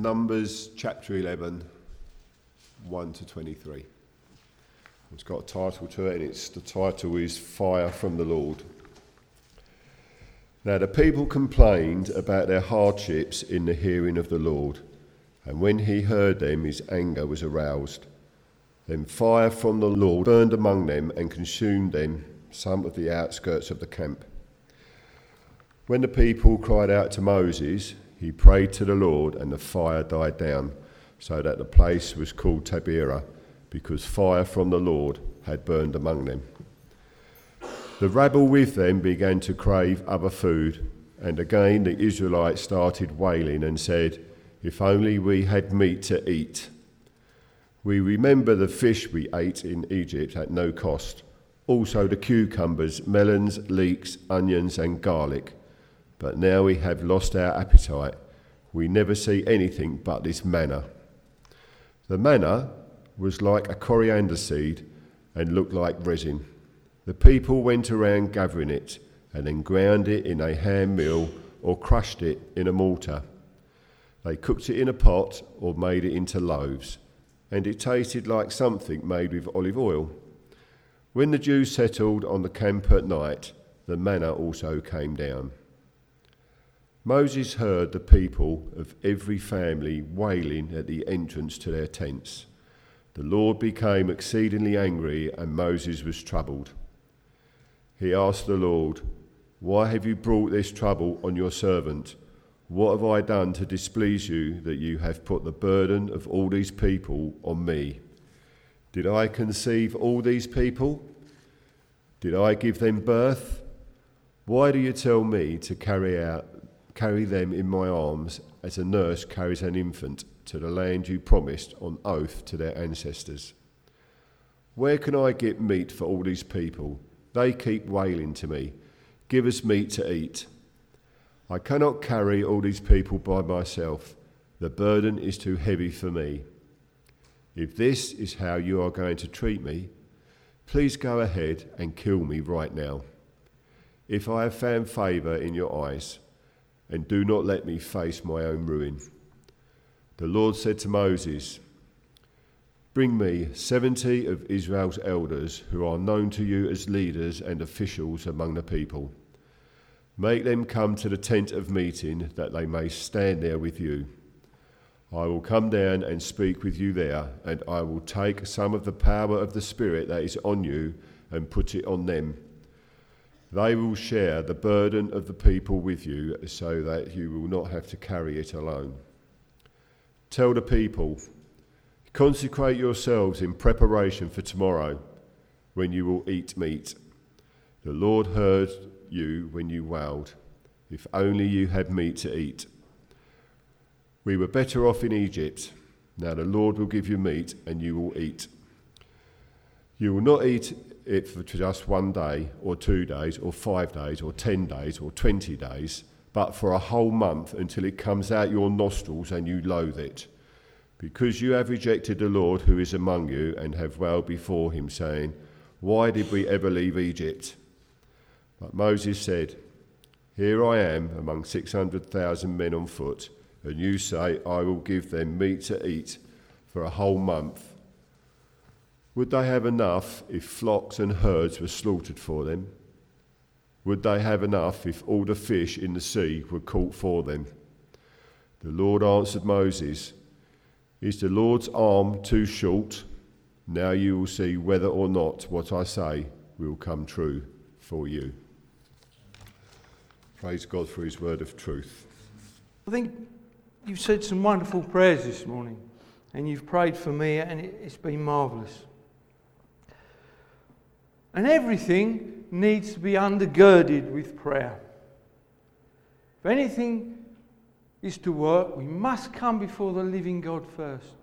Numbers chapter 11, 1 to 23. It's got a title to it, and the title is Fire from the Lord. Now the people complained about their hardships in the hearing of the Lord, and when he heard them, his anger was aroused. Then fire from the Lord burned among them and consumed them, some of the outskirts of the camp. When the people cried out to Moses, he prayed to the Lord, and the fire died down, so that the place was called Taberah, because fire from the Lord had burned among them. The rabble with them began to crave other food, and again the Israelites started wailing and said, "If only we had meat to eat. We remember the fish we ate in Egypt at no cost, also the cucumbers, melons, leeks, onions and garlic. But now we have lost our appetite. We never see anything but this manna." The manna was like a coriander seed and looked like resin. The people went around gathering it and then ground it in a hand mill or crushed it in a mortar. They cooked it in a pot or made it into loaves, and it tasted like something made with olive oil. When the Jews settled on the camp at night, the manna also came down. Moses heard the people of every family wailing at the entrance to their tents. The Lord became exceedingly angry, and Moses was troubled. He asked the Lord, "Why have you brought this trouble on your servant? What have I done to displease you that you have put the burden of all these people on me? Did I conceive all these people? Did I give them birth? Why do you tell me to carry them in my arms as a nurse carries an infant to the land you promised on oath to their ancestors? Where can I get meat for all these people? They keep wailing to me, 'Give us meat to eat.' I cannot carry all these people by myself. The burden is too heavy for me. If this is how you are going to treat me, please go ahead and kill me right now, if I have found favour in your eyes, and do not let me face my own ruin." The Lord said to Moses, "Bring me 70 of Israel's elders who are known to you as leaders and officials among the people. Make them come to the tent of meeting that they may stand there with you. I will come down and speak with you there, and I will take some of the power of the Spirit that is on you and put it on them. They will share the burden of the people with you so that you will not have to carry it alone. Tell the people, consecrate yourselves in preparation for tomorrow, when you will eat meat. The Lord heard you when you wailed, 'If only you had meat to eat. We were better off in Egypt. Now the Lord will give you meat and you will eat. You will not eat it for just 1 day or 2 days or 5 days or 10 days or 20 days, but for a whole month until it comes out your nostrils and you loathe it, because you have rejected the Lord who is among you and have wailed before him, saying, "Why did we ever leave Egypt?" But Moses said, "Here I am among 600,000 men on foot, and you say, 'I will give them meat to eat for a whole month.' Would they have enough if flocks and herds were slaughtered for them? Would they have enough if all the fish in the sea were caught for them?" The Lord answered Moses, "Is the Lord's arm too short? Now you will see whether or not what I say will come true for you." Praise God for his word of truth. I think you've said some wonderful prayers this morning, and you've prayed for me, and it's been marvellous. And everything needs to be undergirded with prayer. If anything is to work, we must come before the living God first.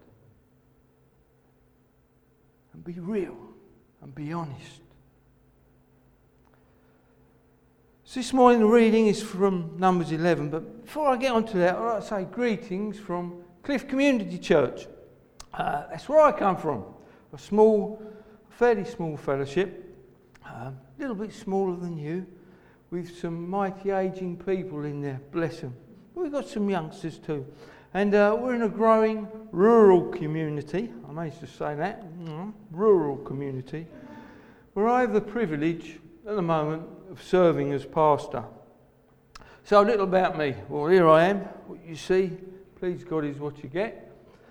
And be real and be honest. So this morning the reading is from Numbers 11, but before I get onto that, I'd like to say greetings from Cliff Community Church. That's where I come from. A fairly small fellowship. A little bit smaller than you, with some mighty ageing people in there, bless them. But we've got some youngsters too. And we're in a growing rural community. I managed to say that. Rural community. Where I have the privilege at the moment of serving as pastor. So a little about me. Well, here I am. What you see, please God, is what you get.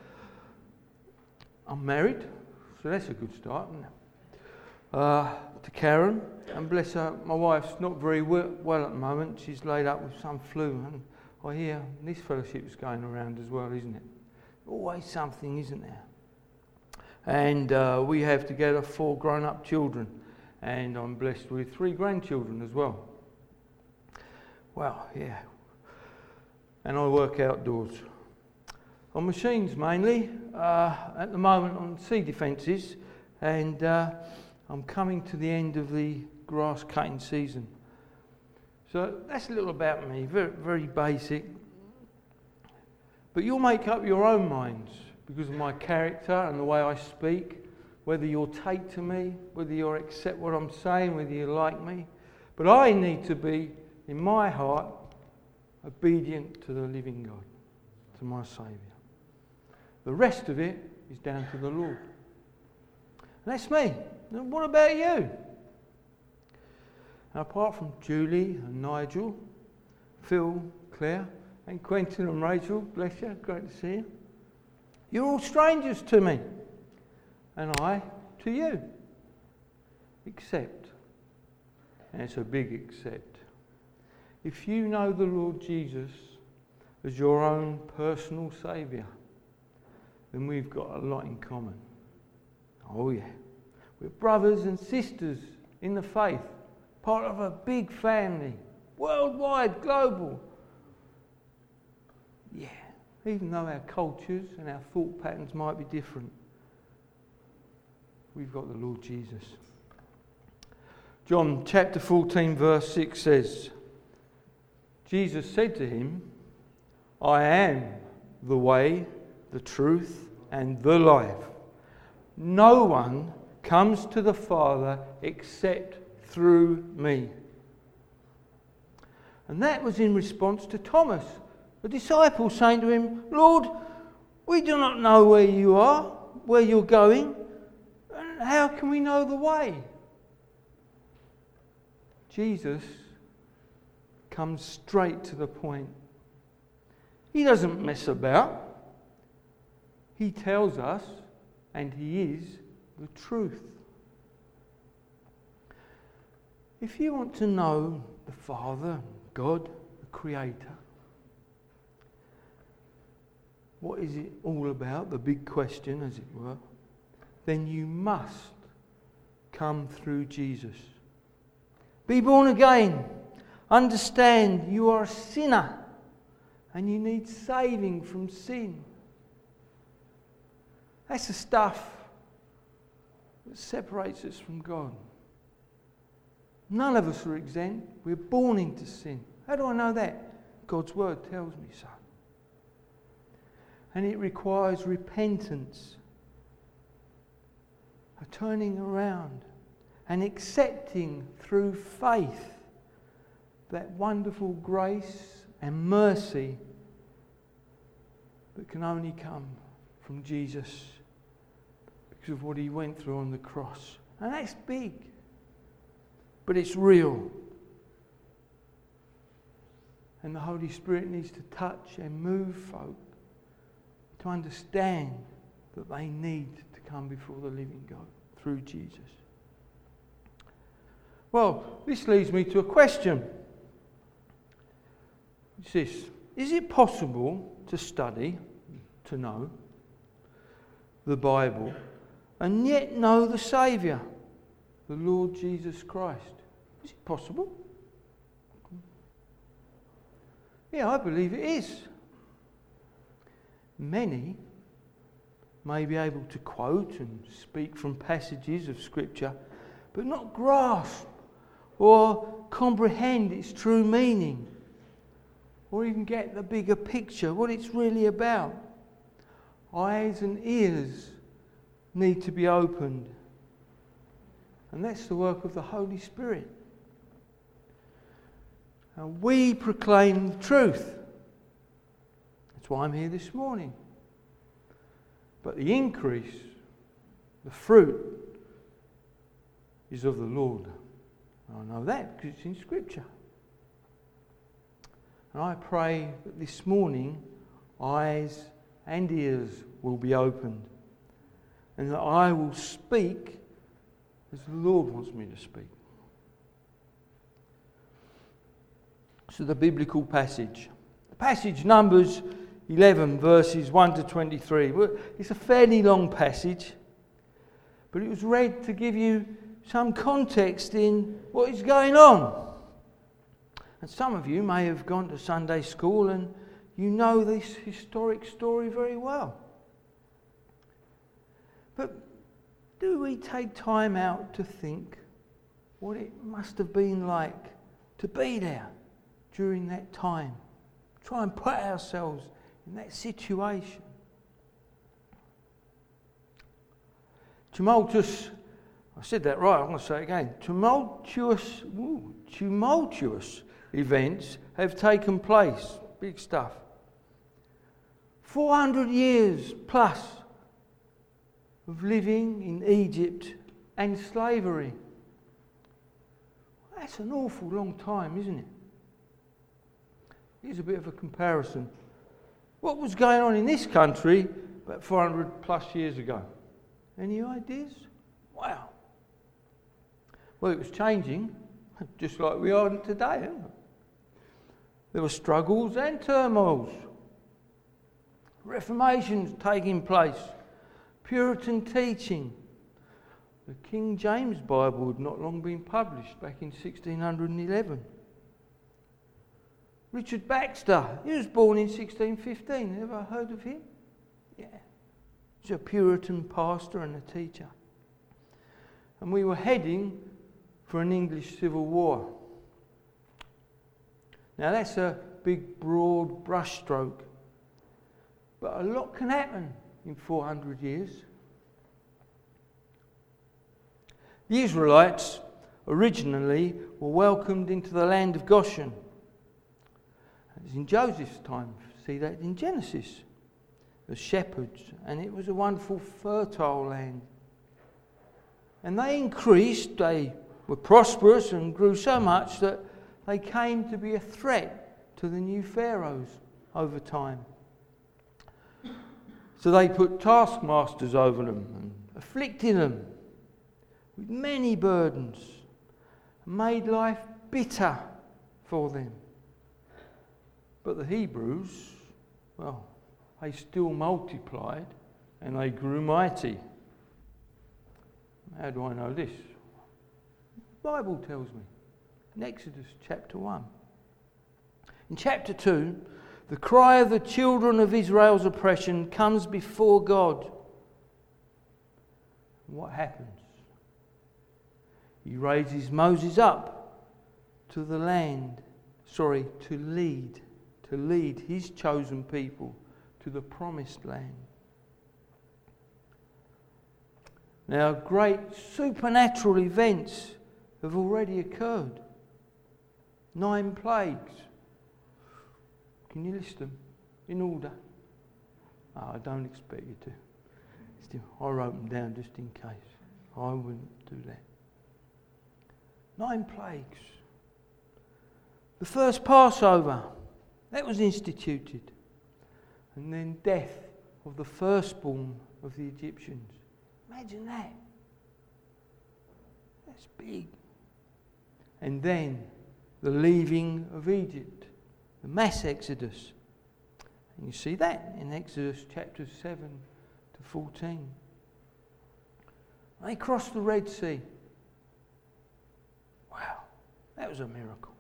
I'm married, so that's a good start, isn't it? To Karen, and bless her, my wife's not very well at the moment. She's laid up with some flu, and I hear this fellowship's going around as well, isn't it? Always something, isn't there? And we have together 4 grown-up children, and I'm blessed with 3 grandchildren as well. Well, yeah. And I work outdoors. On machines mainly, at the moment on sea defences, and I'm coming to the end of the grass cutting season. So that's a little about me, very, very basic. But you'll make up your own minds because of my character and the way I speak, whether you'll take to me, whether you'll accept what I'm saying, whether you like me. But I need to be, in my heart, obedient to the living God, to my Saviour. The rest of it is down to the Lord. And that's me. Now, what about you? Now, apart from Julie and Nigel, Phil, Claire, and Quentin and Rachel, bless you, great to see you. You're all strangers to me, and I to you. Except, and it's a big except, if you know the Lord Jesus as your own personal Saviour, then we've got a lot in common. Oh yeah. We're brothers and sisters in the faith, part of a big family, worldwide, global. Yeah, even though our cultures and our thought patterns might be different, we've got the Lord Jesus. John chapter 14 verse 6 says, Jesus said to him, I am the way, the truth, and the life. No one comes to the Father except through me. And that was in response to Thomas, the disciple, saying to him, Lord, we do not know where you are, where you're going, and how can we know the way? Jesus comes straight to the point. He doesn't mess about. He tells us, and he is the truth. If you want to know the Father, God, the Creator, what is it all about, the big question as it were, then you must come through Jesus. Be born again. Understand you are a sinner and you need saving from sin. That's the stuff that separates us from God. None of us are exempt. We're born into sin. How do I know that? God's word tells me so. And it requires repentance, a turning around, and accepting through faith that wonderful grace and mercy that can only come from Jesus because of what he went through on the cross. And that's big, but it's real. And the Holy Spirit needs to touch and move folk to understand that they need to come before the living God through Jesus. Well, this leads me to a question. It's this: is it possible to study, to know the Bible, and yet know the Saviour, the Lord Jesus Christ? Is it possible? Yeah, I believe it is. Many may be able to quote and speak from passages of Scripture, but not grasp or comprehend its true meaning, or even get the bigger picture, what it's really about. Eyes and ears need to be opened. And that's the work of the Holy Spirit. And we proclaim the truth. That's That's why I'm here this morning. But the increase, the fruit, is of the Lord. I know that because it's in Scripture. And I pray that this morning eyes and ears will be opened, and that I will speak as the Lord wants me to speak. So the biblical passage. The passage, Numbers 11, verses 1 to 23. It's a fairly long passage, but it was read to give you some context in what is going on. And some of you may have gone to Sunday school and you know this historic story very well. But do we take time out to think what it must have been like to be there during that time? Try and put ourselves in that situation. Tumultuous, I said that right, I'm going to say it again. Tumultuous events have taken place. Big stuff. 400 years plus of living in Egypt and slavery. That's an awful long time, isn't it? Here's a bit of a comparison. What was going on in this country about 400 plus years ago? Any ideas? Wow. Well, it was changing, just like we are today, isn't it? There were struggles and turmoils. Reformations taking place. Puritan teaching. The King James Bible had not long been published back in 1611. Richard Baxter, he was born in 1615. Ever heard of him? Yeah. He's a Puritan pastor and a teacher. And we were heading for an English Civil War. Now that's a big, broad brushstroke. But a lot can happen in 400 years. The Israelites originally were welcomed into the land of Goshen. It was in Joseph's time. See that in Genesis. The shepherds. And it was a wonderful, fertile land. And they increased. They were prosperous and grew so much that they came to be a threat to the new pharaohs over time. So they put taskmasters over them and afflicted them with many burdens, and made life bitter for them. But the Hebrews, well, they still multiplied and they grew mighty. How do I know this? The Bible tells me. In Exodus chapter 1. In chapter 2, the cry of the children of Israel's oppression comes before God. And what happens? He raises Moses up to the land, to lead his chosen people to the promised land. Now, great supernatural events have already occurred. 9 plagues. Can you list them in order? Oh, I don't expect you to. Still, I wrote them down just in case. I wouldn't do that. 9 plagues. The first Passover, that was instituted. And then death of the firstborn of the Egyptians. Imagine that. That's big. And then the leaving of Egypt, the mass exodus. And you see that in Exodus chapters 7 to 14. They crossed the Red Sea. Wow, that was a miracle.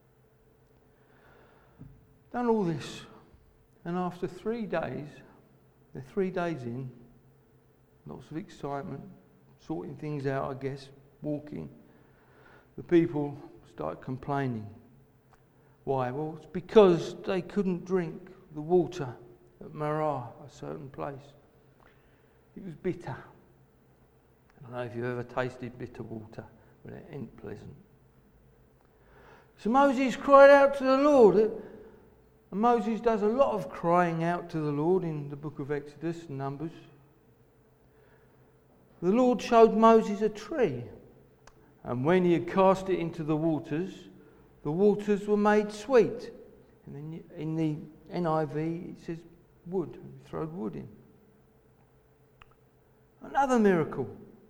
Done all this, and after 3 days, they're 3 days in, lots of excitement, sorting things out, I guess, walking. The people start complaining. Why? Well, it's because they couldn't drink the water at Marah, a certain place. It was bitter. I don't know if you've ever tasted bitter water, but it ain't pleasant. So Moses cried out to the Lord, and And Moses does a lot of crying out to the Lord in the book of Exodus and Numbers. The Lord showed Moses a tree, and when he had cast it into the waters were made sweet. And then in the NIV it says wood, he threw wood in. Another miracle.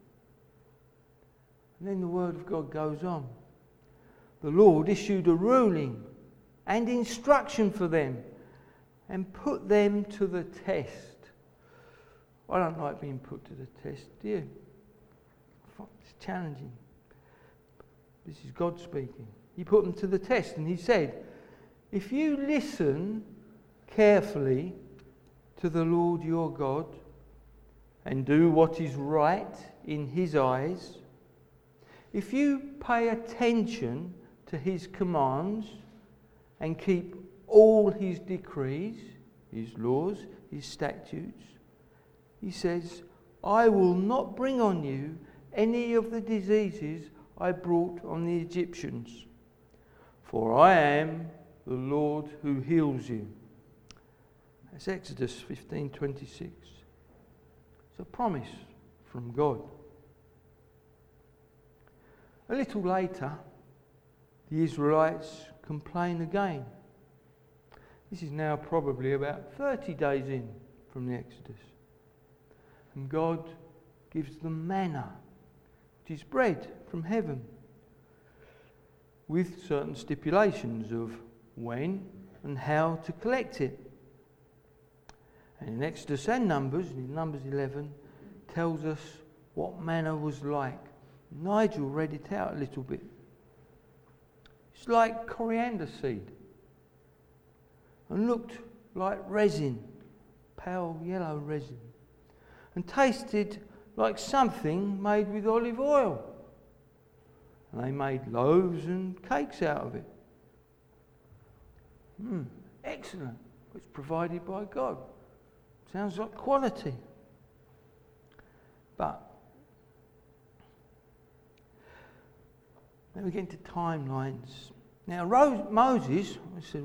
And then the word of God goes on. The Lord issued a ruling and instruction for them and put them to the test. I don't like being put to the test, do you? It's challenging. This is God speaking. He put them to the test and he said, if you listen carefully to the Lord your God and do what is right in his eyes, if you pay attention to his commands and keep all his decrees, his laws, his statutes, he says, I will not bring on you any of the diseases I brought on the Egyptians, for I am the Lord who heals you. That's Exodus 15:26. It's a promise from God. A little later, the Israelites complain again. This is now probably about 30 days in from the Exodus. And God gives them manna, which is bread from heaven, with certain stipulations of when and how to collect it. And in Exodus and Numbers, in Numbers 11, tells us what manna was like. Nigel read it out a little bit. It's like coriander seed and looked like resin, pale yellow resin, and tasted like something made with olive oil. And they made loaves and cakes out of it. Excellent. It's provided by God. Sounds like quality. But then we get into timelines. Now, Moses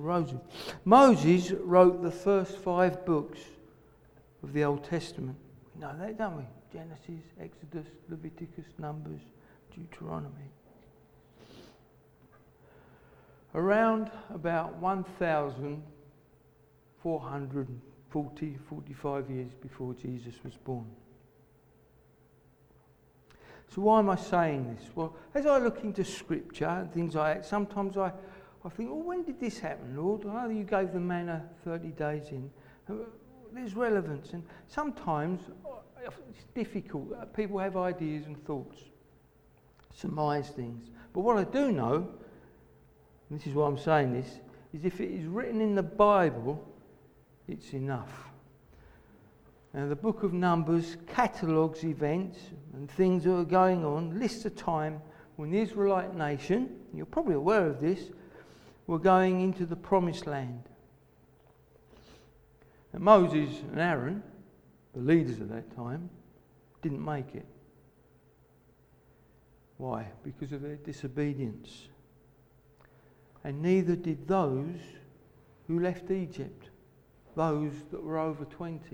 wrote the first 5 books of the Old Testament. We know that, don't we? Genesis, Exodus, Leviticus, Numbers, Deuteronomy. Around about 1,445 years before Jesus was born. So why am I saying this? Well, as I look into Scripture and things like that, sometimes I think, well, when did this happen, Lord? I know you gave the manna 30 days in. There's relevance. And sometimes it's difficult. People have ideas and thoughts, surmise things. But what I do know, and this is why I'm saying this, is if it is written in the Bible, it's enough. Now, the book of Numbers catalogues events and things that are going on, lists a time when the Israelite nation, you're probably aware of this, were going into the promised land. And Moses and Aaron, the leaders at that time, didn't make it. Why? Because of their disobedience. And neither did those who left Egypt, those that were over 20.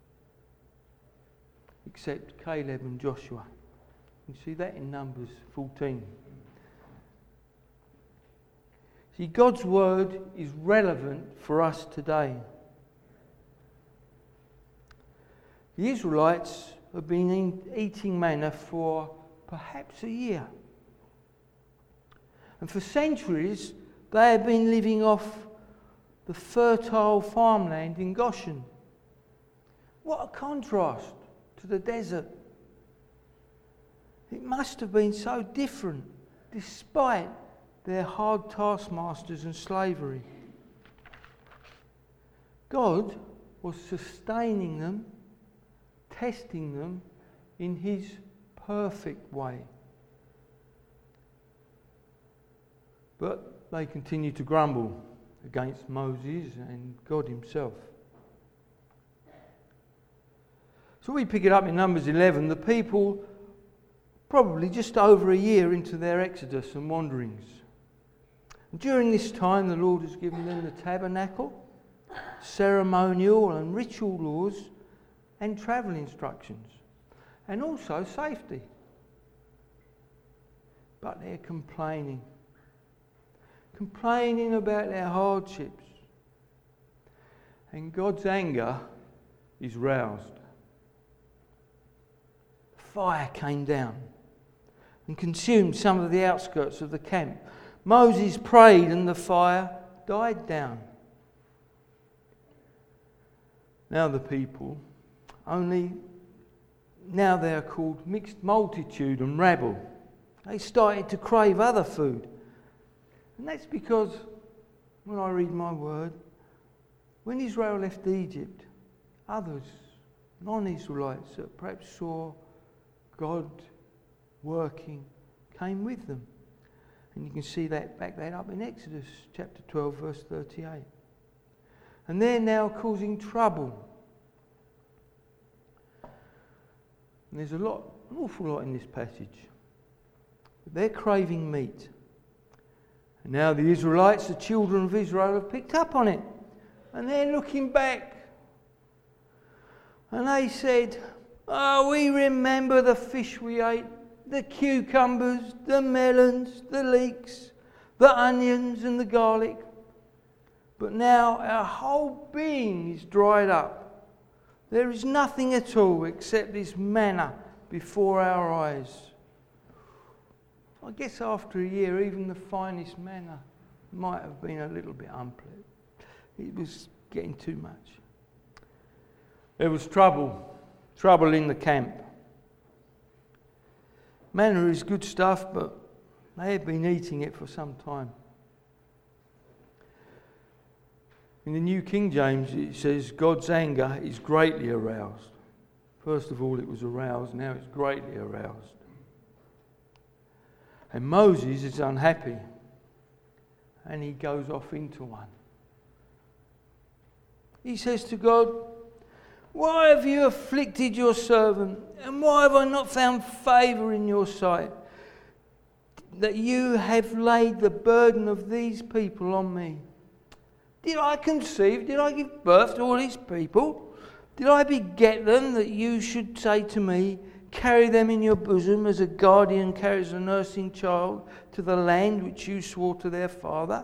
Except Caleb and Joshua. You see that in Numbers 14. See, God's word is relevant for us today. The Israelites have been eating manna for perhaps a year. And for centuries, they have been living off the fertile farmland in Goshen. What a contrast to the desert. It must have been so different despite their hard taskmasters and slavery. God was sustaining them, testing them in his perfect way. But they continued to grumble against Moses and God himself. So we pick it up in Numbers 11. The people, probably just over a year into their exodus and wanderings. And during this time, the Lord has given them the tabernacle ceremonial and ritual laws, and travel instructions, and also safety. But they're complaining about their hardships. And God's anger is roused. Fire came down and consumed some of the outskirts of the camp. Moses prayed and the fire died down. Now the people, now they are called mixed multitude and rabble. They started to crave other food. And that's because, when I read my word, when Israel left Egypt, others, non-Israelites that perhaps saw God working, came with them. And you can see that, back that up in Exodus chapter 12, verse 38. And they're now causing trouble. And there's an awful lot in this passage. But they're craving meat. And now the Israelites, the children of Israel, have picked up on it. And they're looking back. And they said, "Oh, we remember the fish we ate, the cucumbers, the melons, the leeks, the onions and the garlic. But now our whole being is dried up. There is nothing at all except this manna before our eyes." I guess after a year, even the finest manna might have been a little bit unpleasant. It was getting too much. There was trouble in the camp. Manna is good stuff, but they had been eating it for some time. In the New King James, it says God's anger is greatly aroused. First of all, it was aroused, now it's greatly aroused. And Moses is unhappy, and he goes off into one. He says to God, "Why have you afflicted your servant? And why have I not found favour in your sight, that you have laid the burden of these people on me? Did I conceive? Did I give birth to all these people? Did I beget them that you should say to me, 'Carry them in your bosom as a guardian carries a nursing child to the land which you swore to their fathers?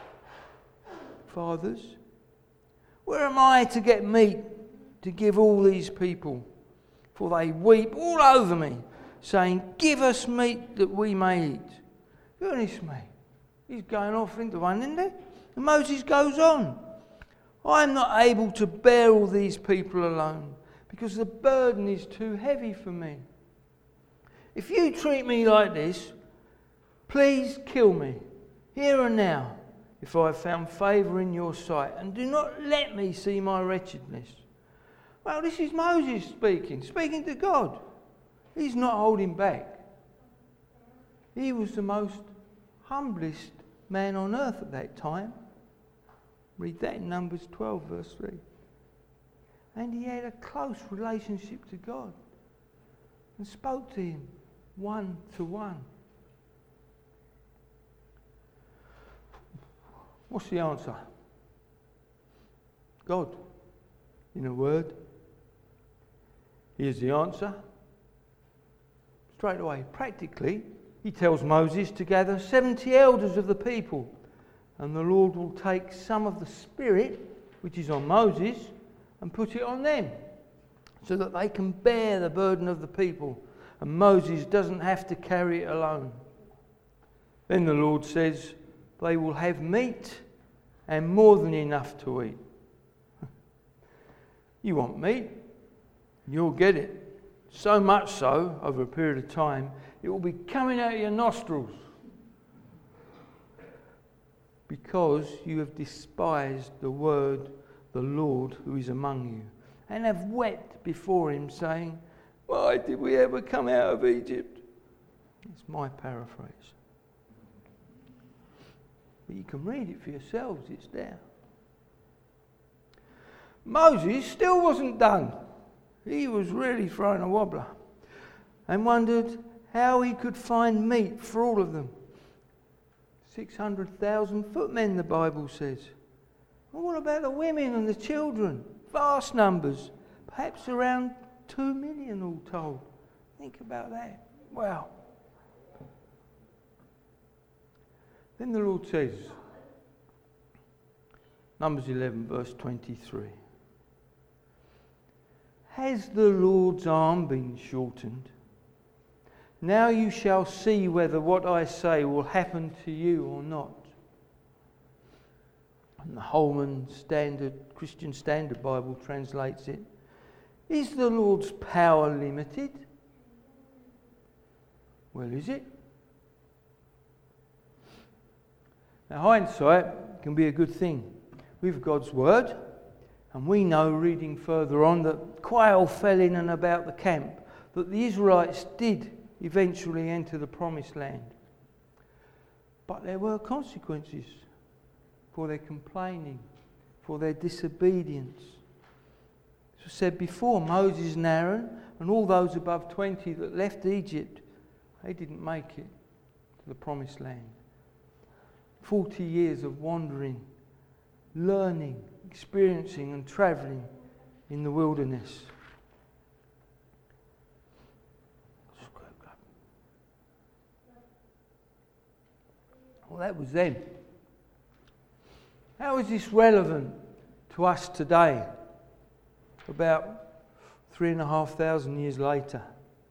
Where am I to get meat to give all these people? For they weep all over me, saying, 'Give us meat that we may eat.'" Goodness me, he's going off into one, isn't he? And Moses goes on, "I am not able to bear all these people alone, because the burden is too heavy for me. If you treat me like this, please kill me, here and now, if I have found favour in your sight, and do not let me see my wretchedness." Well, this is Moses speaking to God. He's not holding back. He was the most humblest man on earth at that time. Read that in Numbers 12, verse 3. And he had a close relationship to God and spoke to him one to one. What's the answer? God, in a word. Here's the answer. Straight away, practically, he tells Moses to gather 70 elders of the people, and the Lord will take some of the Spirit, which is on Moses, and put it on them, so that they can bear the burden of the people, and Moses doesn't have to carry it alone. Then the Lord says, they will have meat and more than enough to eat. You want meat? You'll get it. So much so, over a period of time, it will be coming out of your nostrils. Because you have despised the word, the Lord who is among you, and have wept before him, saying, "Why did we ever come out of Egypt?" It's my paraphrase. But you can read it for yourselves, it's there. Moses still wasn't done. He was really throwing a wobbler and wondered how he could find meat for all of them. 600,000 footmen, the Bible says. What about the women and the children? Vast numbers, perhaps around 2 million all told. Think about that. Wow. Then the Lord says, Numbers 11, verse 23. Has the Lord's arm been shortened? Now you shall see whether what I say will happen to you or not. And the Holman Christian Standard Bible translates it. Is the Lord's power limited? Well, is it? Now, hindsight can be a good thing. With God's word, and we know, reading further on, that quail fell in and about the camp, that the Israelites did eventually enter the promised land. But there were consequences for their complaining, for their disobedience. As I said before, Moses and Aaron and all those above 20 that left Egypt, they didn't make it to the promised land. 40 years of wandering, learning, experiencing and travelling in the wilderness. Well, that was then. How is this relevant to us today, about 3,500 years later?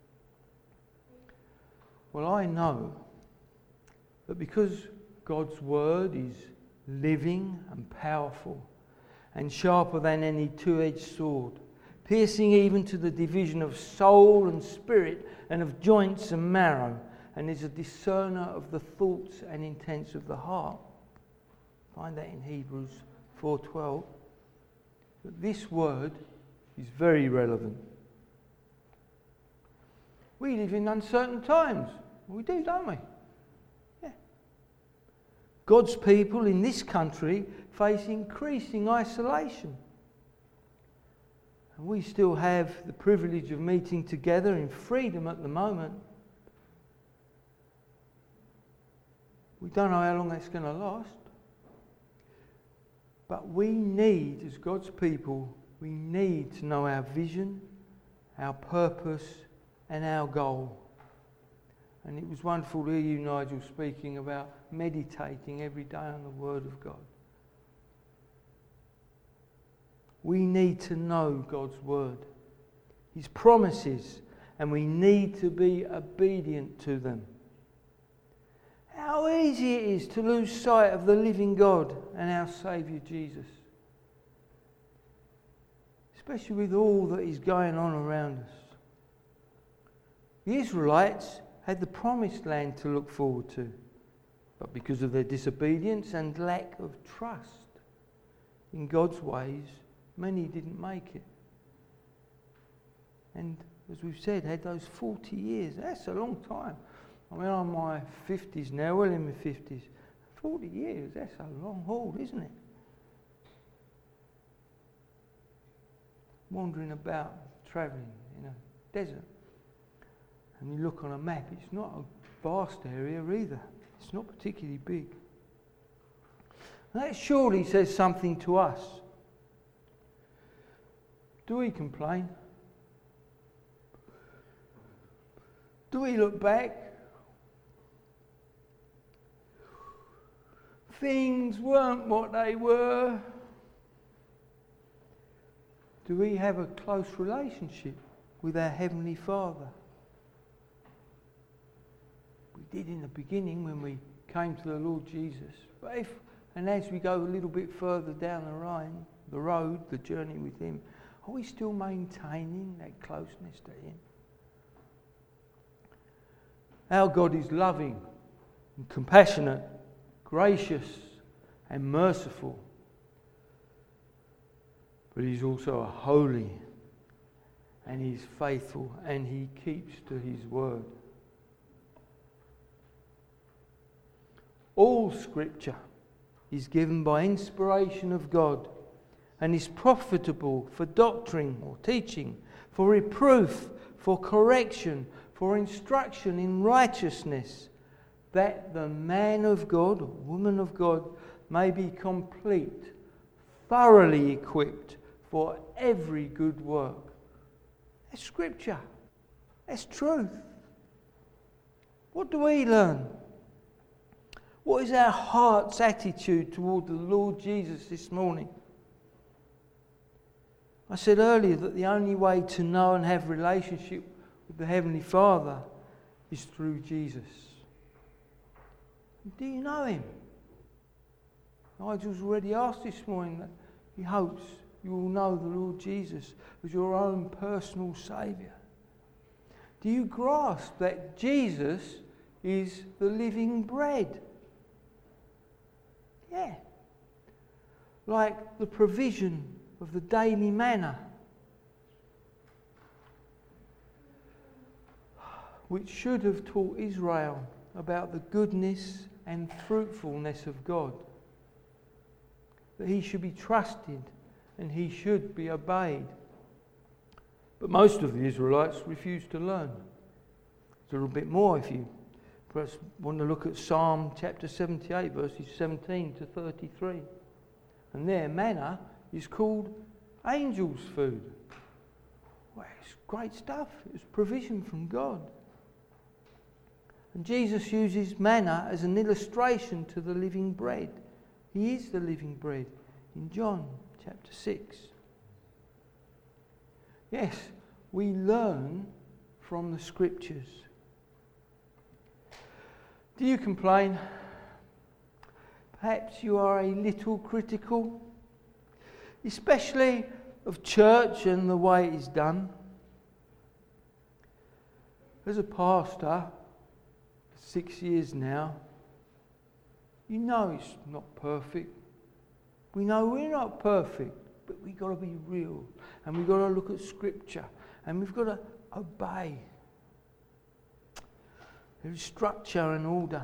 Well, I know that because God's word is living and powerful and sharper than any two-edged sword, piercing even to the division of soul and spirit and of joints and marrow, and is a discerner of the thoughts and intents of the heart. Find that in Hebrews 4:12. But this word is very relevant. We live in uncertain times. We do, don't we? Yeah. God's people in this country face increasing isolation. And we still have the privilege of meeting together in freedom at the moment. We don't know how long that's going to last. But we need, as God's people, we need to know our vision, our purpose, and our goal. And it was wonderful to hear you, Nigel, speaking about meditating every day on the Word of God. We need to know God's Word, His promises, and we need to be obedient to them. How easy it is to lose sight of the living God and our Saviour Jesus. Especially with all that is going on around us. The Israelites had the promised land to look forward to, but because of their disobedience and lack of trust in God's ways, many didn't make it. And as we've said, had those 40 years. That's a long time. I mean, I'm in my 50s now, well in my 50s. 40 years, that's a long haul, isn't it? Wandering about, travelling in a desert. And you look on a map, it's not a vast area either. It's not particularly big. And that surely says something to us. Do we complain? Do we look back? Things weren't what they were. Do we have a close relationship with our Heavenly Father? We did in the beginning when we came to the Lord Jesus. But and as we go a little bit further down the road, the journey with Him, are we still maintaining that closeness to Him? Our God is loving and compassionate, gracious and merciful. But He's also holy, and He's faithful, and He keeps to His word. All Scripture is given by inspiration of God and is profitable for doctrine or teaching, for reproof, for correction, for instruction in righteousness, that the man of God or woman of God may be complete, thoroughly equipped for every good work. That's Scripture. That's truth. What do we learn? What is our heart's attitude toward the Lord Jesus this morning? I said earlier that the only way to know and have relationship with the Heavenly Father is through Jesus. Do you know Him? Nigel's already asked this morning that he hopes you will know the Lord Jesus as your own personal Saviour. Do you grasp that Jesus is the living bread? Yeah. Like the provision of the daily manna, which should have taught Israel about the goodness and fruitfulness of God, that He should be trusted and He should be obeyed. But most of the Israelites refused to learn. There's a little bit more if you perhaps want to look at Psalm chapter 78, verses 17 to 33. And there, manna is called angels' food. Well, it's great stuff. It was provision from God. And Jesus uses manna as an illustration to the living bread. He is the living bread in John chapter 6. Yes, we learn from the Scriptures. Do you complain? Perhaps you are a little critical, especially of church and the way it is done. As a pastor, 6 years now, you know it's not perfect. We know we're not perfect, but we've got to be real. And we've got to look at Scripture. And we've got to obey. There is structure and order.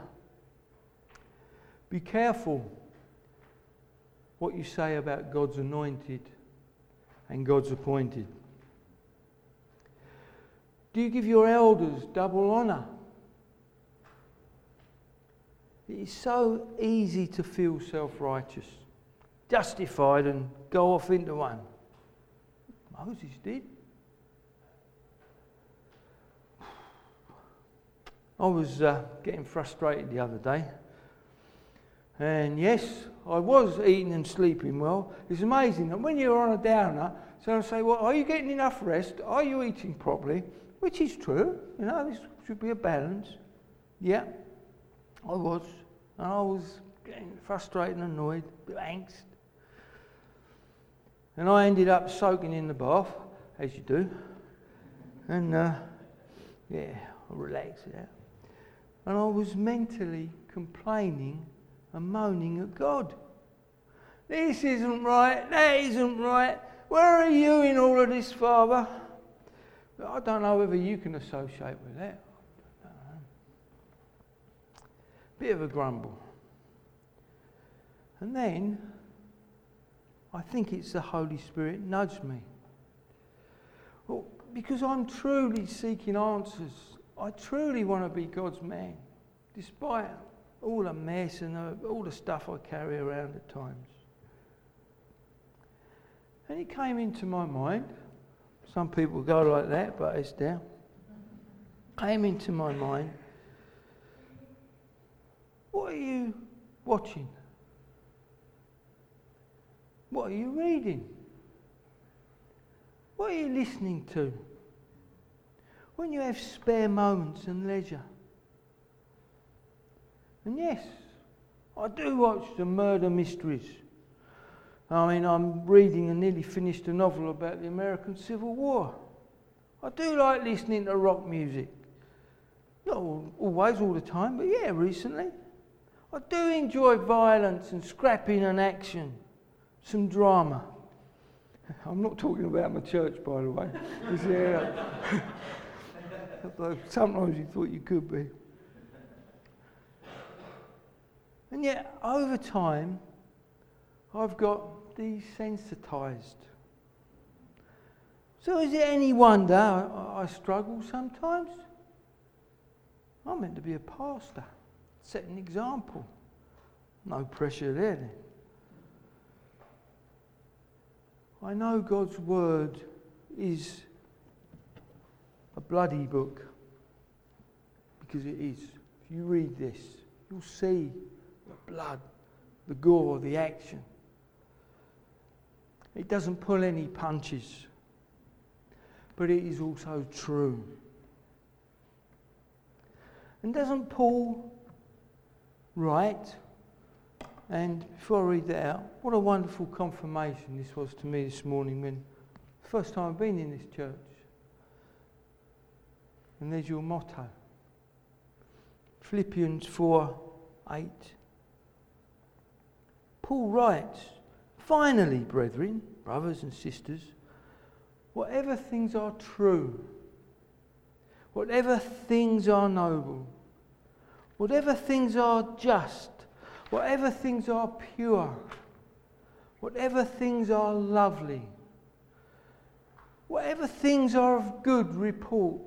Be careful what you say about God's anointed and God's appointed. Do you give your elders double honour? It is so easy to feel self-righteous, justified and go off into one. Moses did. I was getting frustrated the other day. And yes, I was eating and sleeping well. It's amazing that when you're on a downer, so I say, well, are you getting enough rest? Are you eating properly? Which is true. You know, this should be a balance. Yeah, I was. And I was getting frustrated and annoyed, a bit angst. And I ended up soaking in the bath, as you do. And, I relaxed it out. And I was mentally complaining and moaning at God. This isn't right, that isn't right. Where are you in all of this, Father? But I don't know whether you can associate with that. I don't know. Bit of a grumble. And then, I think it's the Holy Spirit nudged me. Well, because I'm truly seeking answers. I truly want to be God's man, despite all the mess and all the stuff I carry around at times. And it came into my mind. Some people go like that, but it's down. Came into my mind. What are you watching? What are you reading? What are you listening to? When you have spare moments and leisure. And yes, I do watch the murder mysteries. I mean, I'm reading and nearly finished a novel about the American Civil War. I do like listening to rock music. Not always, all the time, but yeah, recently. I do enjoy violence and scrapping and action. Some drama. I'm not talking about my church, by the way. Sometimes you thought you could be. And yet, over time, I've got desensitized. So is it any wonder I struggle sometimes? I'm meant to be a pastor, set an example. No pressure there then. I know God's word is a bloody book, because it is. If you read this, you'll see the blood, the gore, the action. It doesn't pull any punches, but it is also true. And doesn't Paul write, and before I read that out, what a wonderful confirmation this was to me this morning when the first time I've been in this church. And there's your motto. Philippians 4:8. Paul writes, "Finally, brethren, brothers and sisters, whatever things are true, whatever things are noble, whatever things are just, whatever things are pure, whatever things are lovely, whatever things are of good report,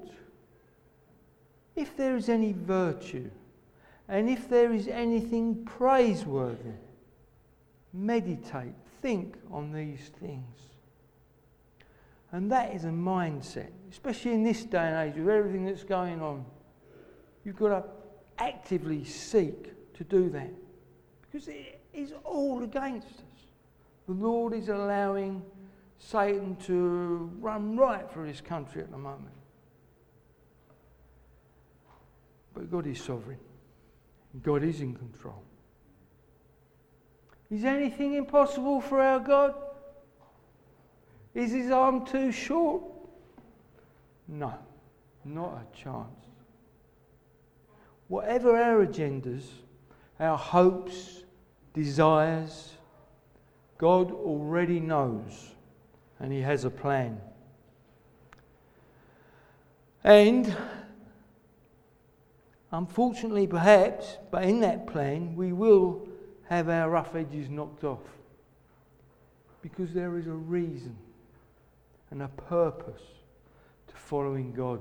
if there is any virtue, and if there is anything praiseworthy, meditate, think on these things." And that is a mindset, especially in this day and age with everything that's going on. You've got to actively seek to do that, because it is all against us. The Lord is allowing Satan to run riot through this country at the moment. But God is sovereign. God is in control. Is anything impossible for our God? Is his arm too short? No, not a chance. Whatever our agendas, our hopes, desires, God already knows, and he has a plan. And unfortunately, perhaps, but in that plan, we will have our rough edges knocked off. Because there is a reason and a purpose to following God,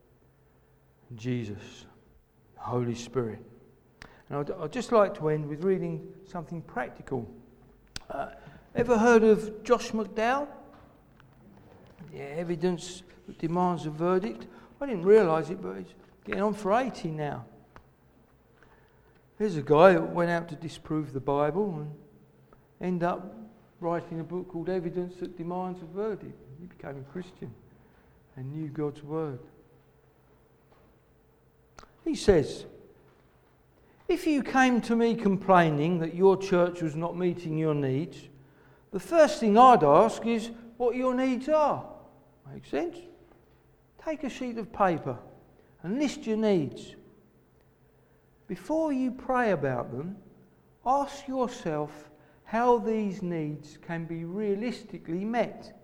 Jesus, the Holy Spirit. And I'd just like to end with reading something practical. Ever heard of Josh McDowell? Yeah, Evidence That Demands a Verdict. I didn't realise it, but he's getting on for 80 now. There's a guy who went out to disprove the Bible and ended up writing a book called Evidence That Demands a Verdict. He became a Christian and knew God's word. He says, "If you came to me complaining that your church was not meeting your needs, the first thing I'd ask is what your needs are." Makes sense? Take a sheet of paper and list your needs. Before you pray about them, ask yourself how these needs can be realistically met.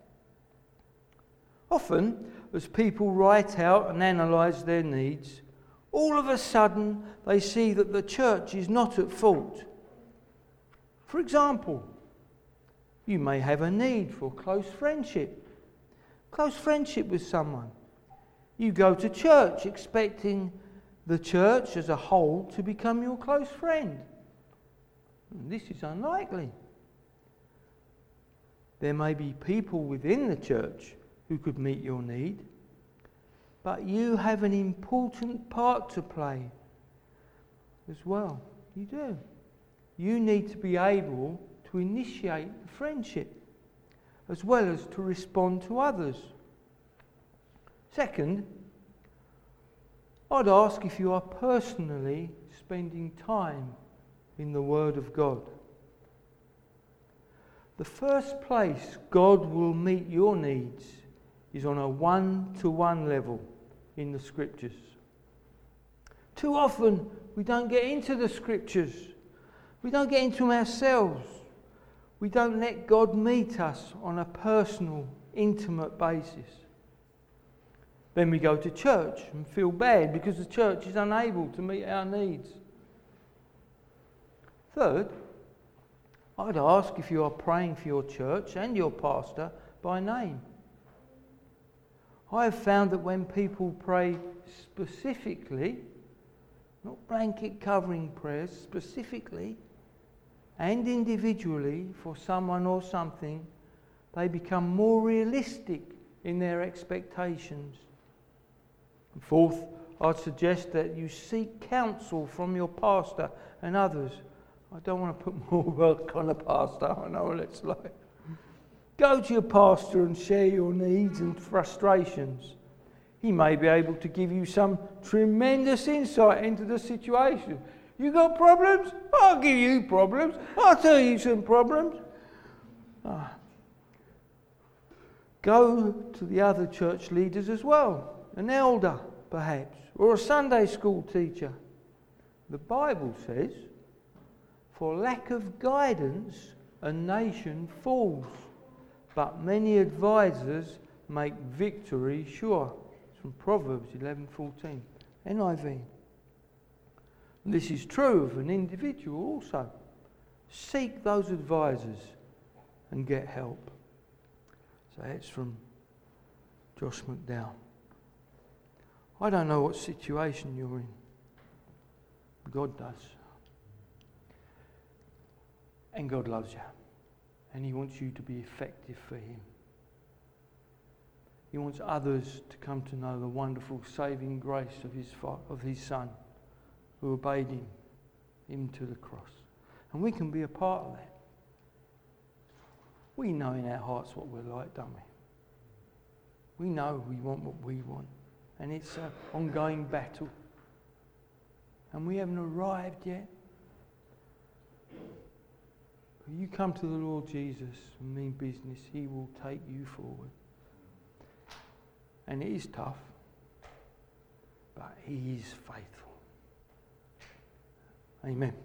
Often, as people write out and analyse their needs, all of a sudden they see that the church is not at fault. For example, you may have a need for close friendship with someone. You go to church expecting the church as a whole to become your close friend. This is unlikely. There may be people within the church who could meet your need, but you have an important part to play as well. You do. You need to be able to initiate friendship as well as to respond to others. Second, I'd ask if you are personally spending time in the Word of God. The first place God will meet your needs is on a one-to-one level in the Scriptures. Too often we don't get into the Scriptures. We don't get into them ourselves. We don't let God meet us on a personal, intimate basis. Then we go to church and feel bad because the church is unable to meet our needs. Third, I'd ask if you are praying for your church and your pastor by name. I have found that when people pray specifically, not blanket covering prayers, specifically and individually for someone or something, they become more realistic in their expectations. And fourth, I'd suggest that you seek counsel from your pastor and others. I don't want to put more work on a pastor, I know what it's like. Go to your pastor and share your needs and frustrations. He may be able to give you some tremendous insight into the situation. You got problems? I'll give you problems. I'll tell you some problems. Go to the other church leaders as well. An elder, perhaps, or a Sunday school teacher. The Bible says, for lack of guidance, a nation falls, but many advisors make victory sure. It's from Proverbs 11:14, NIV. This is true of an individual also. Seek those advisors and get help. So that's from Josh McDowell. I don't know what situation you're in. God does. And God loves you. And He wants you to be effective for Him. He wants others to come to know the wonderful saving grace of His Son, who obeyed Him to the cross. And we can be a part of that. We know in our hearts what we're like, don't we? We know we want what we want. And it's an ongoing battle. And we haven't arrived yet. When you come to the Lord Jesus and mean business, He will take you forward. And it is tough, but He is faithful. Amen.